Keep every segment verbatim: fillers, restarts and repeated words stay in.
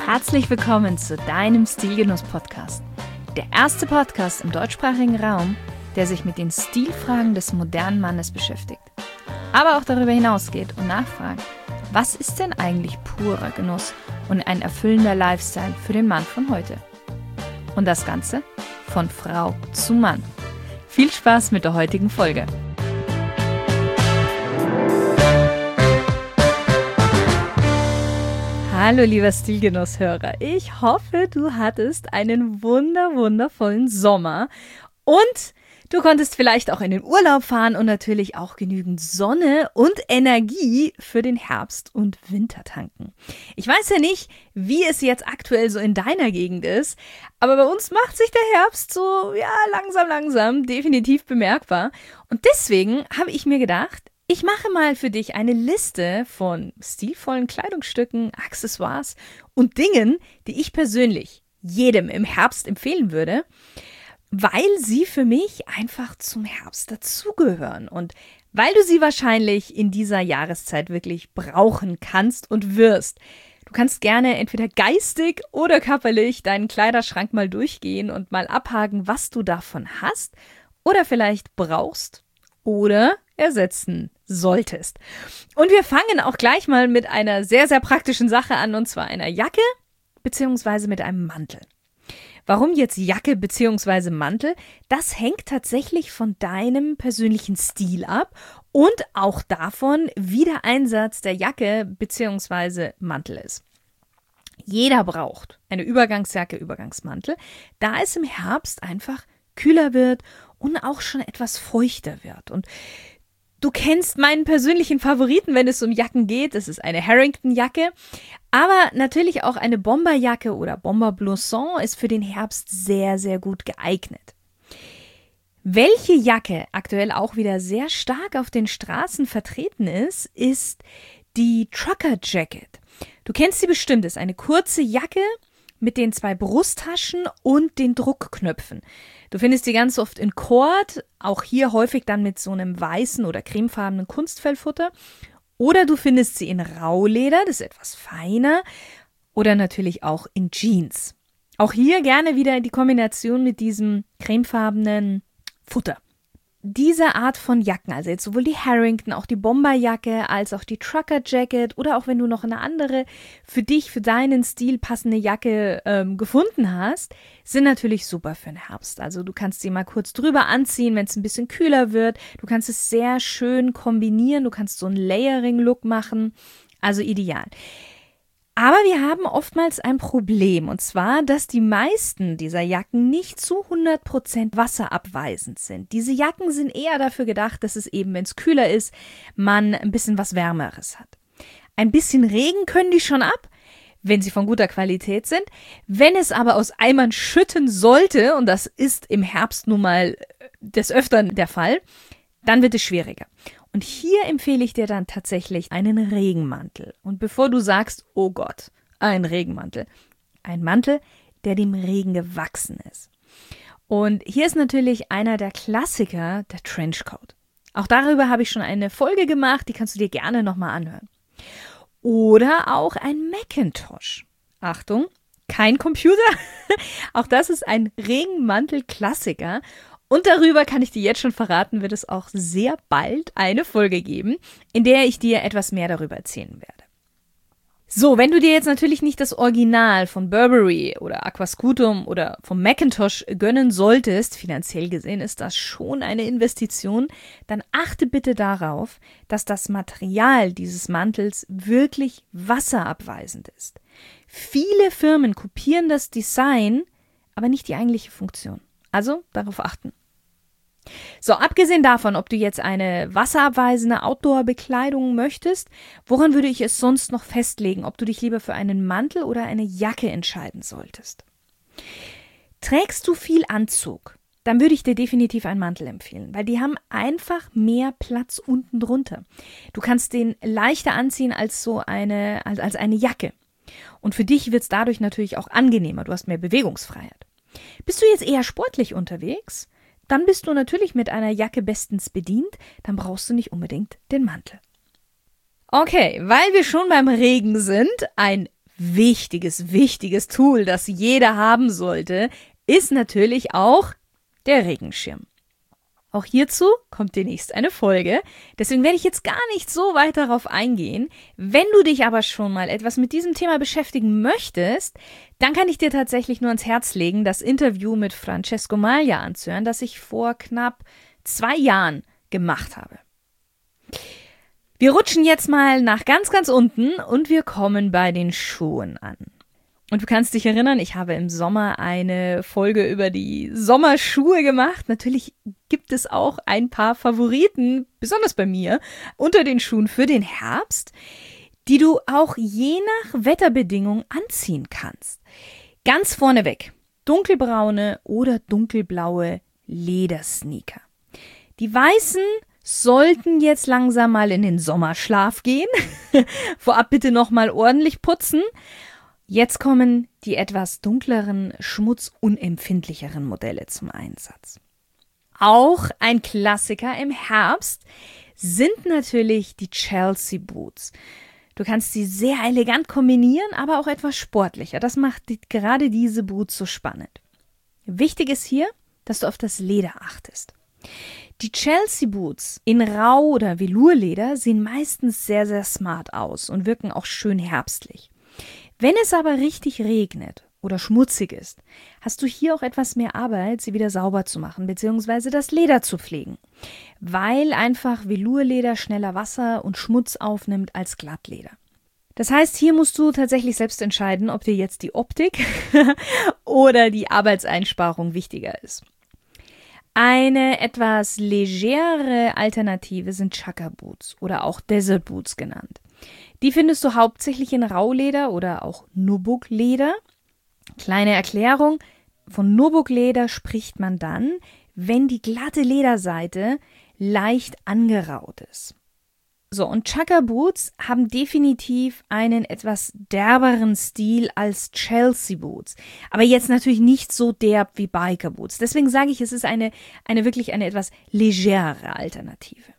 Herzlich willkommen zu deinem Stilgenuss-Podcast. Der erste Podcast im deutschsprachigen Raum, der sich mit den Stilfragen des modernen Mannes beschäftigt. Aber auch darüber hinausgeht und nachfragt, was ist denn eigentlich purer Genuss und ein erfüllender Lifestyle für den Mann von heute? Und das Ganze von Frau zu Mann. Viel Spaß mit der heutigen Folge. Hallo lieber Stilgenusshörer, ich hoffe, du hattest einen wunder, wundervollen Sommer und du konntest vielleicht auch in den Urlaub fahren und natürlich auch genügend Sonne und Energie für den Herbst und Winter tanken. Ich weiß ja nicht, wie es jetzt aktuell so in deiner Gegend ist, aber bei uns macht sich der Herbst so, ja, langsam, langsam definitiv bemerkbar. Und deswegen habe ich mir gedacht, ich mache mal für dich eine Liste von stilvollen Kleidungsstücken, Accessoires und Dingen, die ich persönlich jedem im Herbst empfehlen würde, weil sie für mich einfach zum Herbst dazugehören und weil du sie wahrscheinlich in dieser Jahreszeit wirklich brauchen kannst und wirst. Du kannst gerne entweder geistig oder körperlich deinen Kleiderschrank mal durchgehen und mal abhaken, was du davon hast oder vielleicht brauchst oder ersetzen solltest. Und wir fangen auch gleich mal mit einer sehr, sehr praktischen Sache an, und zwar einer Jacke beziehungsweise mit einem Mantel. Warum jetzt Jacke beziehungsweise Mantel? Das hängt tatsächlich von deinem persönlichen Stil ab und auch davon, wie der Einsatz der Jacke beziehungsweise Mantel ist. Jeder braucht eine Übergangsjacke, Übergangsmantel, da es im Herbst einfach kühler wird und auch schon etwas feuchter wird. Und du kennst meinen persönlichen Favoriten, wenn es um Jacken geht. Das ist eine Harrington-Jacke, aber natürlich auch eine Bomberjacke oder Bomberblouson ist für den Herbst sehr, sehr gut geeignet. Welche Jacke aktuell auch wieder sehr stark auf den Straßen vertreten ist, ist die Trucker Jacket. Du kennst sie bestimmt, das ist eine kurze Jacke mit den zwei Brusttaschen und den Druckknöpfen. Du findest die ganz oft in Cord, auch hier häufig dann mit so einem weißen oder cremefarbenen Kunstfellfutter. Oder du findest sie in Rauleder, das ist etwas feiner. Oder natürlich auch in Jeans. Auch hier gerne wieder die Kombination mit diesem cremefarbenen Futter. Diese Art von Jacken, also jetzt sowohl die Harrington, auch die Bomberjacke, als auch die Trucker Jacket oder auch wenn du noch eine andere für dich, für deinen Stil passende Jacke ähm, gefunden hast, sind natürlich super für den Herbst. Also du kannst sie mal kurz drüber anziehen, wenn es ein bisschen kühler wird. Du kannst es sehr schön kombinieren, du kannst so einen Layering-Look machen, also ideal. Aber wir haben oftmals ein Problem, und zwar, dass die meisten dieser Jacken nicht zu hundert Prozent wasserabweisend sind. Diese Jacken sind eher dafür gedacht, dass es eben, wenn es kühler ist, man ein bisschen was Wärmeres hat. Ein bisschen Regen können die schon ab, wenn sie von guter Qualität sind. Wenn es aber aus Eimern schütten sollte, und das ist im Herbst nun mal des Öfteren der Fall, dann wird es schwieriger. Und hier empfehle ich dir dann tatsächlich einen Regenmantel. Und bevor du sagst, oh Gott, ein Regenmantel, ein Mantel, der dem Regen gewachsen ist. Und hier ist natürlich einer der Klassiker, der Trenchcoat. Auch darüber habe ich schon eine Folge gemacht, die kannst du dir gerne nochmal anhören. Oder auch ein Macintosh. Achtung, kein Computer. Auch das ist ein Regenmantel-Klassiker. Und darüber kann ich dir jetzt schon verraten, wird es auch sehr bald eine Folge geben, in der ich dir etwas mehr darüber erzählen werde. So, wenn du dir jetzt natürlich nicht das Original von Burberry oder Aquascutum oder vom Macintosh gönnen solltest, finanziell gesehen ist das schon eine Investition, dann achte bitte darauf, dass das Material dieses Mantels wirklich wasserabweisend ist. Viele Firmen kopieren das Design, aber nicht die eigentliche Funktion. Also darauf achten. So, abgesehen davon, ob du jetzt eine wasserabweisende Outdoor-Bekleidung möchtest, woran würde ich es sonst noch festlegen, ob du dich lieber für einen Mantel oder eine Jacke entscheiden solltest? Trägst du viel Anzug, dann würde ich dir definitiv einen Mantel empfehlen, weil die haben einfach mehr Platz unten drunter. Du kannst den leichter anziehen als so eine, als, als eine Jacke. Und für dich wird es dadurch natürlich auch angenehmer, du hast mehr Bewegungsfreiheit. Bist du jetzt eher sportlich unterwegs? Dann bist du natürlich mit einer Jacke bestens bedient, dann brauchst du nicht unbedingt den Mantel. Okay, weil wir schon beim Regen sind, ein wichtiges, wichtiges Tool, das jeder haben sollte, ist natürlich auch der Regenschirm. Auch hierzu kommt demnächst eine Folge, deswegen werde ich jetzt gar nicht so weit darauf eingehen. Wenn du dich aber schon mal etwas mit diesem Thema beschäftigen möchtest, dann kann ich dir tatsächlich nur ans Herz legen, das Interview mit Francesco Maglia anzuhören, das ich vor knapp zwei Jahren gemacht habe. Wir rutschen jetzt mal nach ganz, ganz unten und wir kommen bei den Schuhen an. Und du kannst dich erinnern, ich habe im Sommer eine Folge über die Sommerschuhe gemacht. Natürlich gibt es auch ein paar Favoriten, besonders bei mir, unter den Schuhen für den Herbst, die du auch je nach Wetterbedingung anziehen kannst. Ganz vorneweg, dunkelbraune oder dunkelblaue Ledersneaker. Die weißen sollten jetzt langsam mal in den Sommerschlaf gehen. Vorab bitte nochmal ordentlich putzen. Jetzt kommen die etwas dunkleren, schmutzunempfindlicheren Modelle zum Einsatz. Auch ein Klassiker im Herbst sind natürlich die Chelsea Boots. Du kannst sie sehr elegant kombinieren, aber auch etwas sportlicher. Das macht die, gerade diese Boots so spannend. Wichtig ist hier, dass du auf das Leder achtest. Die Chelsea Boots in Rau- oder Velurleder sehen meistens sehr, sehr smart aus und wirken auch schön herbstlich. Wenn es aber richtig regnet oder schmutzig ist, hast du hier auch etwas mehr Arbeit, sie wieder sauber zu machen bzw. das Leder zu pflegen, weil einfach Velurleder schneller Wasser und Schmutz aufnimmt als Glattleder. Das heißt, hier musst du tatsächlich selbst entscheiden, ob dir jetzt die Optik oder die Arbeitseinsparung wichtiger ist. Eine etwas legere Alternative sind Chukka Boots oder auch Desert Boots genannt. Die findest du hauptsächlich in Rauleder oder auch Nubuck-Leder. Kleine Erklärung, von Nubuck-Leder spricht man dann, wenn die glatte Lederseite leicht angeraut ist. So, und Chukka Boots haben definitiv einen etwas derberen Stil als Chelsea Boots. Aber jetzt natürlich nicht so derb wie Biker Boots. Deswegen sage ich, es ist eine, eine wirklich eine etwas legerere Alternative.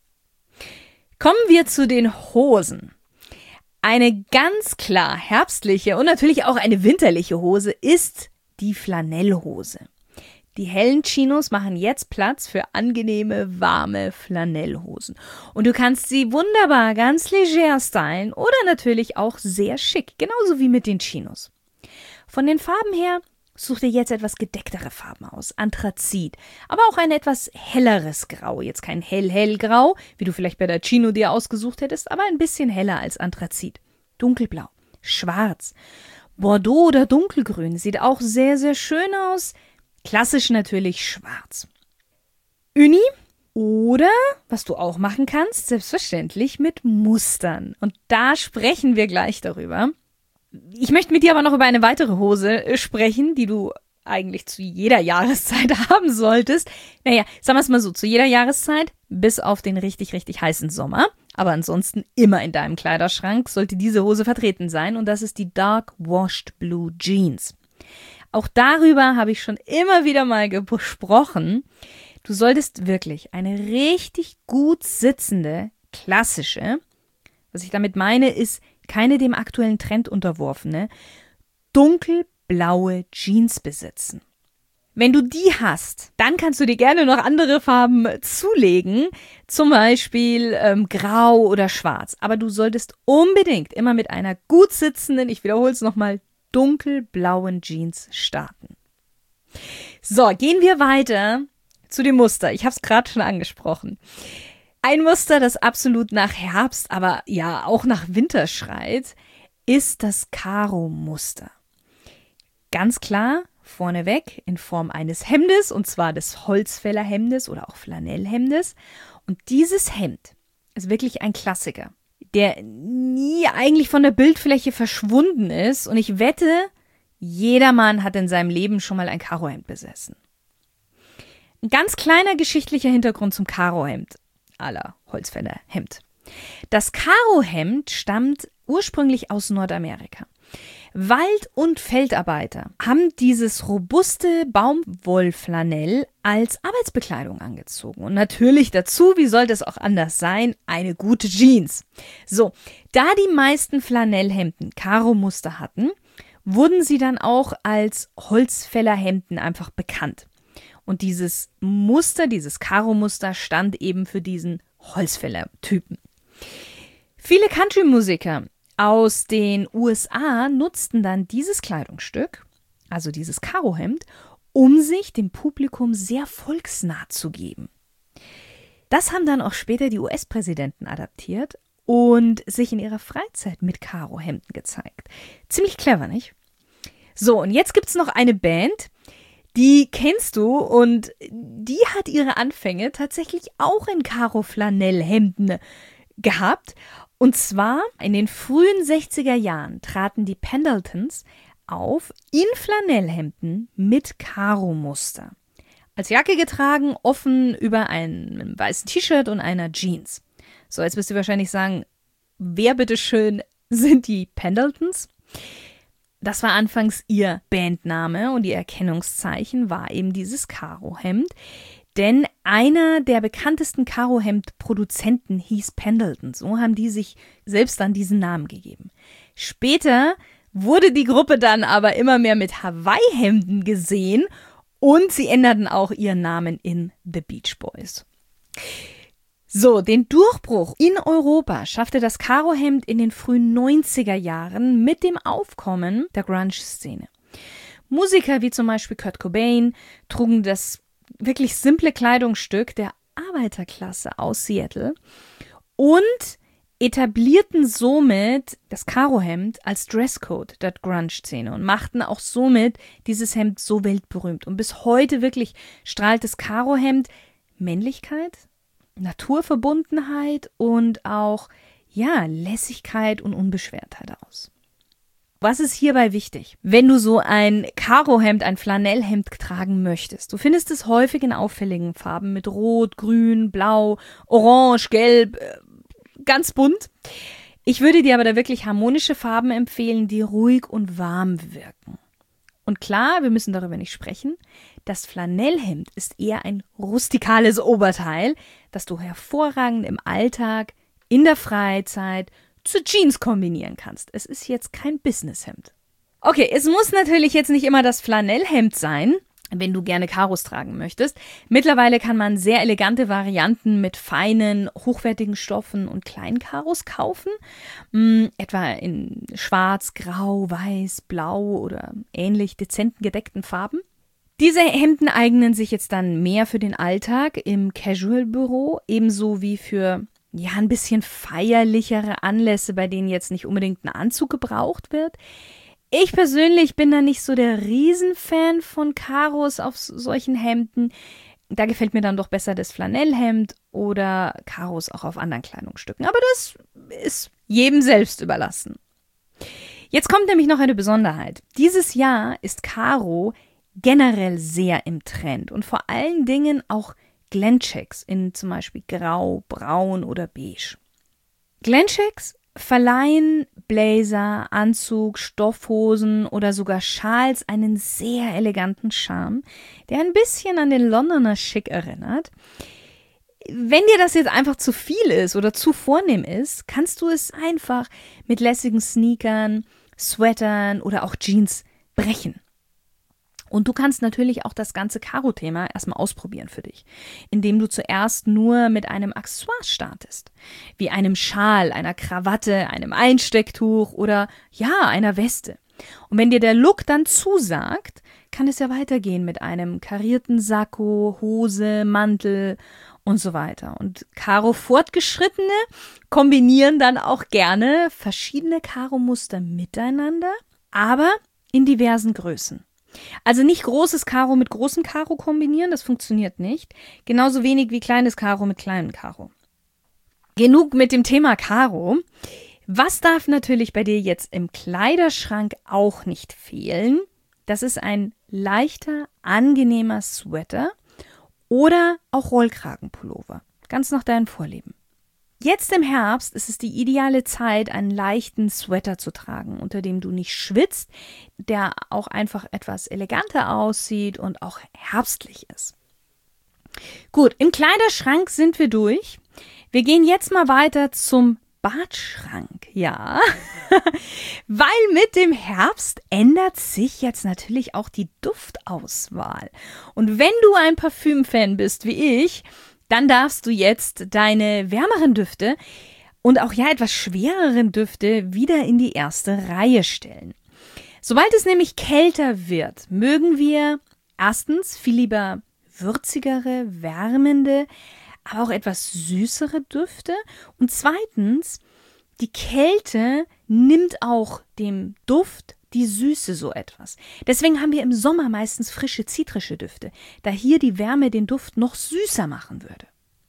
Kommen wir zu den Hosen. Eine ganz klar herbstliche und natürlich auch eine winterliche Hose ist die Flanellhose. Die hellen Chinos machen jetzt Platz für angenehme, warme Flanellhosen. Und du kannst sie wunderbar ganz leger stylen oder natürlich auch sehr schick, genauso wie mit den Chinos. Von den Farben her such dir jetzt etwas gedecktere Farben aus, Anthrazit, aber auch ein etwas helleres Grau. Jetzt kein hell-hell-Grau, wie du vielleicht bei der Chino dir ausgesucht hättest, aber ein bisschen heller als Anthrazit. Dunkelblau, schwarz, Bordeaux oder dunkelgrün, sieht auch sehr, sehr schön aus. Klassisch natürlich schwarz. Uni oder, was du auch machen kannst, selbstverständlich mit Mustern. Und da sprechen wir gleich darüber. Ich möchte mit dir aber noch über eine weitere Hose sprechen, die du eigentlich zu jeder Jahreszeit haben solltest. Naja, sagen wir es mal so, zu jeder Jahreszeit, bis auf den richtig, richtig heißen Sommer. Aber ansonsten immer in deinem Kleiderschrank sollte diese Hose vertreten sein. Und das ist die Dark Washed Blue Jeans. Auch darüber habe ich schon immer wieder mal gesprochen. Du solltest wirklich eine richtig gut sitzende, klassische, was ich damit meine, ist keine dem aktuellen Trend unterworfene, dunkelblaue Jeans besitzen. Wenn du die hast, dann kannst du dir gerne noch andere Farben zulegen, zum Beispiel ähm, grau oder schwarz. Aber du solltest unbedingt immer mit einer gut sitzenden, ich wiederhole es nochmal, dunkelblauen Jeans starten. So, gehen wir weiter zu dem Muster. Ich habe es gerade schon angesprochen. Ein Muster, das absolut nach Herbst, aber ja auch nach Winter schreit, ist das Karo-Muster. Ganz klar, vorneweg in Form eines Hemdes, und zwar des Holzfällerhemdes oder auch Flanellhemdes. Und dieses Hemd ist wirklich ein Klassiker, der nie eigentlich von der Bildfläche verschwunden ist. Und ich wette, jedermann hat in seinem Leben schon mal ein Karohemd besessen. Ein ganz kleiner geschichtlicher Hintergrund zum Karohemd, à la Holzfällerhemd. Das Karohemd stammt ursprünglich aus Nordamerika. Wald- und Feldarbeiter haben dieses robuste Baumwollflanell als Arbeitsbekleidung angezogen. Und natürlich dazu, wie sollte es auch anders sein, eine gute Jeans. So, da die meisten Flanellhemden Karo-Muster hatten, wurden sie dann auch als Holzfällerhemden einfach bekannt. Und dieses Muster, dieses Karo-Muster stand eben für diesen Holzfäller-Typen. Viele Country-Musiker aus den U S A nutzten dann dieses Kleidungsstück, also dieses Karohemd, um sich dem Publikum sehr volksnah zu geben. Das haben dann auch später die U S-Präsidenten adaptiert und sich in ihrer Freizeit mit Karohemden gezeigt. Ziemlich clever, nicht? So, und jetzt gibt's noch eine Band, die kennst du und die hat ihre Anfänge tatsächlich auch in Karo-Flanellhemden gehabt. Und zwar in den frühen sechziger Jahren traten die Pendletons auf in Flanellhemden mit Karo-Muster. Als Jacke getragen, offen über einem weißen T-Shirt und einer Jeans. So, jetzt wirst du wahrscheinlich sagen, wer bitteschön sind die Pendletons? Das war anfangs ihr Bandname und ihr Erkennungszeichen war eben dieses Karohemd. Denn einer der bekanntesten Karohemd-Produzenten hieß Pendleton. So haben die sich selbst dann diesen Namen gegeben. Später wurde die Gruppe dann aber immer mehr mit Hawaii-Hemden gesehen und sie änderten auch ihren Namen in The Beach Boys. So, den Durchbruch in Europa schaffte das Karohemd in den frühen neunziger Jahren mit dem Aufkommen der Grunge-Szene. Musiker wie zum Beispiel Kurt Cobain trugen das wirklich simple Kleidungsstück der Arbeiterklasse aus Seattle und etablierten somit das Karohemd als Dresscode der Grunge-Szene und machten auch somit dieses Hemd so weltberühmt. Und bis heute wirklich strahlt das Karohemd Männlichkeit, Naturverbundenheit und auch, ja, Lässigkeit und Unbeschwertheit aus. Was ist hierbei wichtig? Wenn du so ein Karohemd, ein Flanellhemd tragen möchtest, du findest es häufig in auffälligen Farben mit Rot, Grün, Blau, Orange, Gelb, ganz bunt. Ich würde dir aber da wirklich harmonische Farben empfehlen, die ruhig und warm wirken. Und klar, wir müssen darüber nicht sprechen, das Flanellhemd ist eher ein rustikales Oberteil, das du hervorragend im Alltag, in der Freizeit, zu Jeans kombinieren kannst. Es ist jetzt kein Businesshemd. Okay, es muss natürlich jetzt nicht immer das Flanellhemd sein, wenn du gerne Karos tragen möchtest. Mittlerweile kann man sehr elegante Varianten mit feinen, hochwertigen Stoffen und kleinen Karos kaufen. Hm, etwa in schwarz, grau, weiß, blau oder ähnlich dezenten gedeckten Farben. Diese Hemden eignen sich jetzt dann mehr für den Alltag im Casual-Büro, ebenso wie für ja ein bisschen feierlichere Anlässe, bei denen jetzt nicht unbedingt ein Anzug gebraucht wird. Ich persönlich bin da nicht so der Riesenfan von Karos auf solchen Hemden. Da gefällt mir dann doch besser das Flanellhemd oder Karos auch auf anderen Kleidungsstücken. Aber das ist jedem selbst überlassen. Jetzt kommt nämlich noch eine Besonderheit. Dieses Jahr ist Karo generell sehr im Trend und vor allen Dingen auch Glenchecks in zum Beispiel Grau, Braun oder Beige. Glenchecks verleihen Blazer, Anzug, Stoffhosen oder sogar Schals einen sehr eleganten Charme, der ein bisschen an den Londoner Chic erinnert. Wenn dir das jetzt einfach zu viel ist oder zu vornehm ist, kannst du es einfach mit lässigen Sneakern, Sweatern oder auch Jeans brechen. Und du kannst natürlich auch das ganze Karo-Thema erstmal ausprobieren für dich, indem du zuerst nur mit einem Accessoire startest, wie einem Schal, einer Krawatte, einem Einstecktuch oder ja, einer Weste. Und wenn dir der Look dann zusagt, kann es ja weitergehen mit einem karierten Sakko, Hose, Mantel und so weiter. Und Karo-Fortgeschrittene kombinieren dann auch gerne verschiedene Karo-Muster miteinander, aber in diversen Größen. Also nicht großes Karo mit großem Karo kombinieren, das funktioniert nicht. Genauso wenig wie kleines Karo mit kleinem Karo. Genug mit dem Thema Karo. Was darf natürlich bei dir jetzt im Kleiderschrank auch nicht fehlen? Das ist ein leichter, angenehmer Sweater oder auch Rollkragenpullover. Ganz nach deinen Vorlieben. Jetzt im Herbst ist es die ideale Zeit, einen leichten Sweater zu tragen, unter dem du nicht schwitzt, der auch einfach etwas eleganter aussieht und auch herbstlich ist. Gut, im Kleiderschrank sind wir durch. Wir gehen jetzt mal weiter zum Badschrank, ja, weil mit dem Herbst ändert sich jetzt natürlich auch die Duftauswahl. Und wenn du ein Parfüm-Fan bist wie ich, dann darfst du jetzt deine wärmeren Düfte und auch ja etwas schwereren Düfte wieder in die erste Reihe stellen. Sobald es nämlich kälter wird, mögen wir erstens viel lieber würzigere, wärmende, aber auch etwas süßere Düfte. Und zweitens, die Kälte nimmt auch dem Duft die Süße so etwas. Deswegen haben wir im Sommer meistens frische, zitrische Düfte, da hier die Wärme den Duft noch süßer machen würde.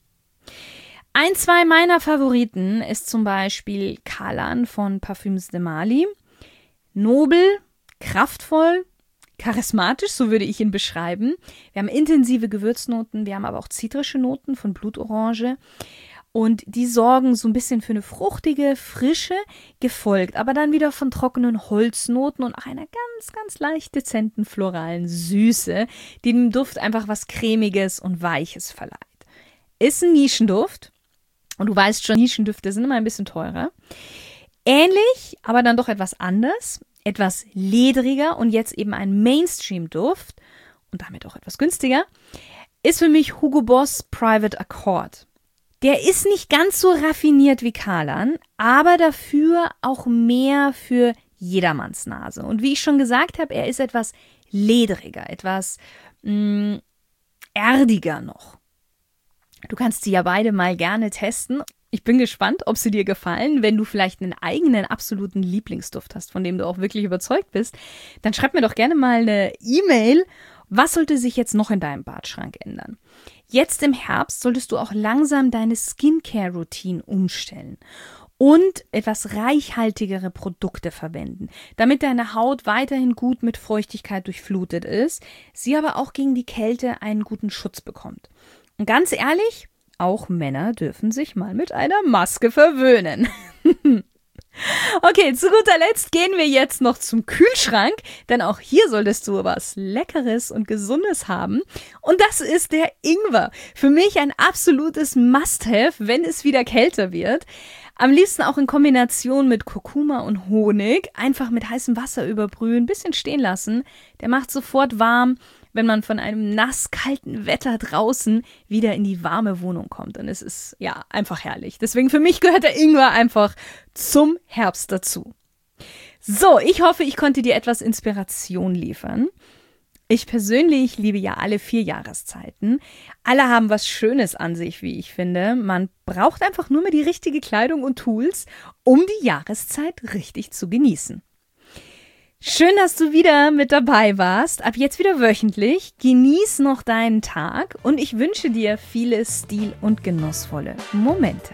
Ein, zwei meiner Favoriten ist zum Beispiel Kalan von Parfums de Marly. Nobel, kraftvoll, charismatisch, so würde ich ihn beschreiben. Wir haben intensive Gewürznoten, wir haben aber auch zitrische Noten von Blutorange. Und die sorgen so ein bisschen für eine fruchtige Frische, gefolgt aber dann wieder von trockenen Holznoten und auch einer ganz, ganz leicht dezenten floralen Süße, die dem Duft einfach was Cremiges und Weiches verleiht. Ist ein Nischenduft und du weißt schon, Nischendüfte sind immer ein bisschen teurer. Ähnlich, aber dann doch etwas anders, etwas ledriger und jetzt eben ein Mainstream-Duft und damit auch etwas günstiger, ist für mich Hugo Boss Private Accord. Der ist nicht ganz so raffiniert wie Kalan, aber dafür auch mehr für jedermanns Nase. Und wie ich schon gesagt habe, er ist etwas ledriger, etwas mh, erdiger noch. Du kannst sie ja beide mal gerne testen. Ich bin gespannt, ob sie dir gefallen. Wenn du vielleicht einen eigenen absoluten Lieblingsduft hast, von dem du auch wirklich überzeugt bist, dann schreib mir doch gerne mal eine E-Mail. Was sollte sich jetzt noch in deinem Badschrank ändern? Jetzt im Herbst solltest du auch langsam deine Skincare-Routine umstellen und etwas reichhaltigere Produkte verwenden, damit deine Haut weiterhin gut mit Feuchtigkeit durchflutet ist, sie aber auch gegen die Kälte einen guten Schutz bekommt. Und ganz ehrlich, auch Männer dürfen sich mal mit einer Maske verwöhnen. Okay, zu guter Letzt gehen wir jetzt noch zum Kühlschrank, denn auch hier solltest du was Leckeres und Gesundes haben. Und das ist der Ingwer. Für mich ein absolutes Must-have, wenn es wieder kälter wird. Am liebsten auch in Kombination mit Kurkuma und Honig. Einfach mit heißem Wasser überbrühen, ein bisschen stehen lassen. Der macht sofort warm, wenn man von einem nass-kalten Wetter draußen wieder in die warme Wohnung kommt. Und es ist ja einfach herrlich. Deswegen für mich gehört der Ingwer einfach zum Herbst dazu. So, ich hoffe, ich konnte dir etwas Inspiration liefern. Ich persönlich liebe ja alle vier Jahreszeiten. Alle haben was Schönes an sich, wie ich finde. Man braucht einfach nur mehr die richtige Kleidung und Tools, um die Jahreszeit richtig zu genießen. Schön, dass du wieder mit dabei warst. Ab jetzt wieder wöchentlich. Genieß noch deinen Tag und ich wünsche dir viele stil- und genussvolle Momente.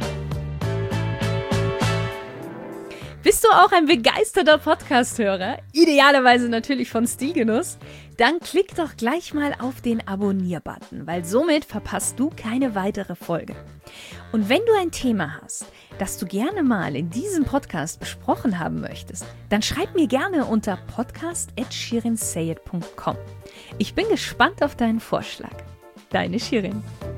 Bist du auch ein begeisterter Podcast-Hörer? Idealerweise natürlich von Stilgenuss? Dann klick doch gleich mal auf den Abonnier-Button, weil somit verpasst du keine weitere Folge. Und wenn du ein Thema hast, das du gerne mal in diesem Podcast besprochen haben möchtest, dann schreib mir gerne unter podcast at shirin sayed punkt com. Ich bin gespannt auf deinen Vorschlag. Deine Shirin.